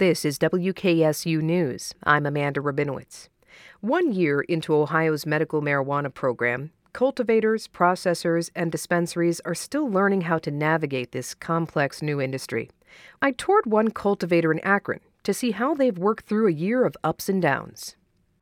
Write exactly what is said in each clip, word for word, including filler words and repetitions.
This is W K S U News. I'm Amanda Rabinowitz. One year into Ohio's medical marijuana program, cultivators, processors, and dispensaries are still learning how to navigate this complex new industry. I toured one cultivator in Akron to see how they've worked through a year of ups and downs.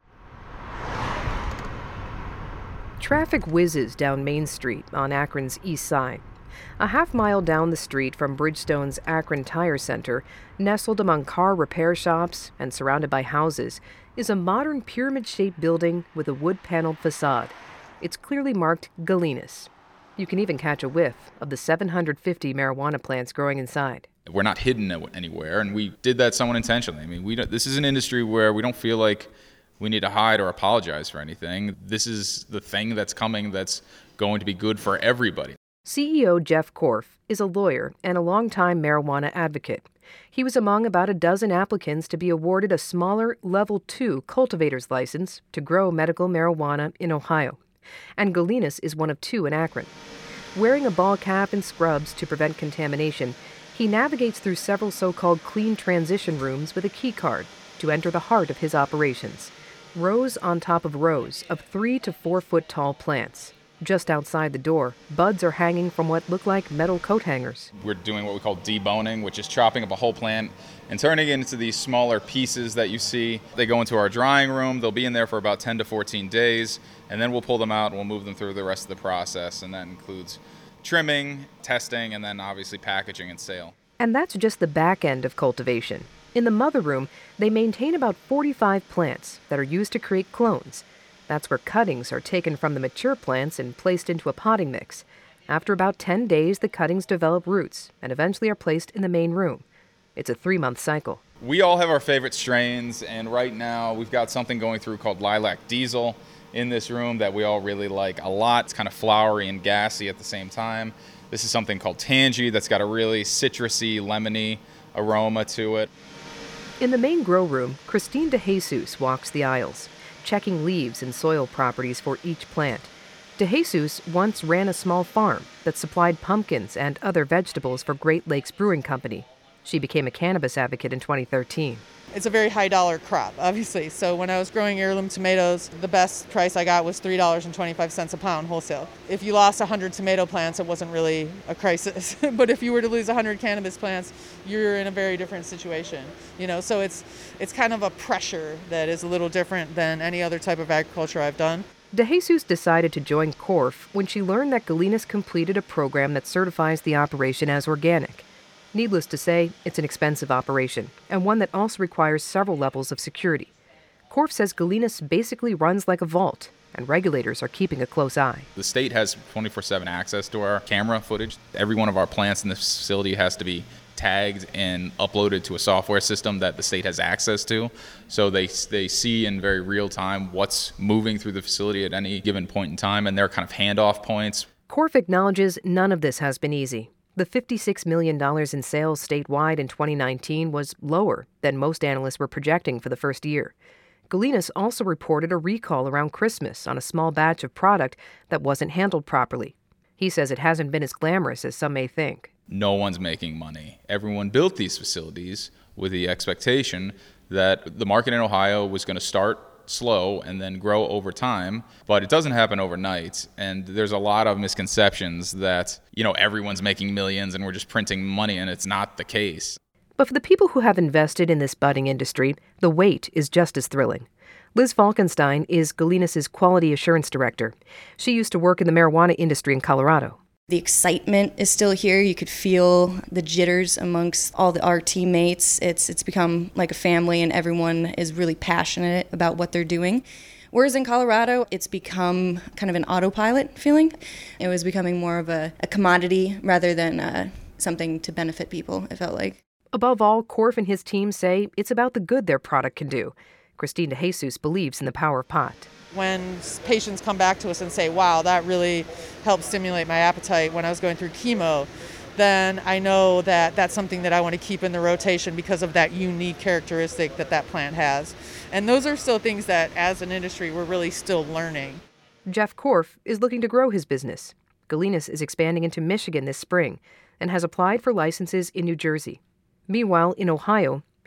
Traffic whizzes down Main Street on Akron's east side. A half mile down the street from Bridgestone's Akron Tire Center, nestled among car repair shops and surrounded by houses, is a modern pyramid-shaped building with a wood-paneled facade. It's clearly marked Galenas. You can even catch a whiff of the seven hundred fifty marijuana plants growing inside. We're not hidden anywhere, and we did that somewhat intentionally. I mean, we don't, this is an industry where we don't feel like we need to hide or apologize for anything. This is the thing that's coming that's going to be good for everybody. C E O Jeff Korf is a lawyer and a longtime marijuana advocate. He was among about a dozen applicants to be awarded a smaller Level two cultivator's license to grow medical marijuana in Ohio. And Galenas is one of two in Akron. Wearing a ball cap and scrubs to prevent contamination, he navigates through several so-called clean transition rooms with a key card to enter the heart of his operations. Rows on top of rows of three to four foot tall plants. Just outside the door, buds are hanging from what look like metal coat hangers. We're doing what we call deboning, which is chopping up a whole plant and turning it into these smaller pieces that you see. They go into our drying room. They'll be in there for about ten to fourteen days, and then we'll pull them out and we'll move them through the rest of the process, and that includes trimming, testing, and then obviously packaging and sale. And that's just the back end of cultivation. In the mother room, they maintain about forty-five plants that are used to create clones. That's where cuttings are taken from the mature plants and placed into a potting mix. After about ten days, the cuttings develop roots and eventually are placed in the main room. It's a three-month cycle. We all have our favorite strains, and right now we've got something going through called Lilac Diesel in this room that we all really like a lot. It's kind of flowery and gassy at the same time. This is something called Tangy that's got a really citrusy, lemony aroma to it. In the main grow room, Christine DeJesus walks the aisles, checking leaves and soil properties for each plant. DeJesus once ran a small farm that supplied pumpkins and other vegetables for Great Lakes Brewing Company. She became a cannabis advocate in twenty thirteen. It's a very high dollar crop, obviously. So when I was growing heirloom tomatoes, the best price I got was three dollars and twenty-five cents a pound wholesale. If you lost one hundred tomato plants, it wasn't really a crisis. But if you were to lose one hundred cannabis plants, you're in a very different situation. You know, so it's it's kind of a pressure that is a little different than any other type of agriculture I've done. DeJesus decided to join Korf when she learned that Galenas completed a program that certifies the operation as organic. Needless to say, it's an expensive operation, and one that also requires several levels of security. Korf says Galenas basically runs like a vault, and regulators are keeping a close eye. The state has twenty-four seven access to our camera footage. Every one of our plants in this facility has to be tagged and uploaded to a software system that the state has access to. So they they see in very real time what's moving through the facility at any given point in time, and they're kind of handoff points. Korf acknowledges none of this has been easy. The fifty-six million dollars in sales statewide in twenty nineteen was lower than most analysts were projecting for the first year. Galenas also reported a recall around Christmas on a small batch of product that wasn't handled properly. He says it hasn't been as glamorous as some may think. No one's making money. Everyone built these facilities with the expectation that the market in Ohio was going to start slow and then grow over time, but it doesn't happen overnight, and there's a lot of misconceptions that, you know, everyone's making millions and we're just printing money, and it's not the case. But for the people who have invested in this budding industry, the wait is just as thrilling. Liz Falkenstein is Galenas' quality assurance director. She used to work in the marijuana industry in Colorado. The excitement is still here. You could feel the jitters amongst all the, our teammates. It's it's become like a family, and everyone is really passionate about what they're doing. Whereas in Colorado, it's become kind of an autopilot feeling. It was becoming more of a, a commodity rather than uh, something to benefit people, it felt like. Above all, Korf and his team say it's about the good their product can do. Christine DeJesus believes in the power of pot. When patients come back to us and say, wow, that really helped stimulate my appetite when I was going through chemo, then I know that that's something that I want to keep in the rotation because of that unique characteristic that that plant has. And those are still things that, as an industry, we're really still learning. Jeff Korf is looking to grow his business. Galenas is expanding into Michigan this spring and has applied for licenses in New Jersey. Meanwhile, in Ohio,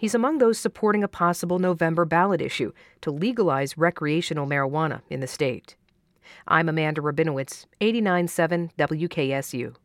He's among those supporting a possible November ballot issue to legalize recreational marijuana in the state. I'm Amanda Rabinowitz, eighty-nine point seven W K S U.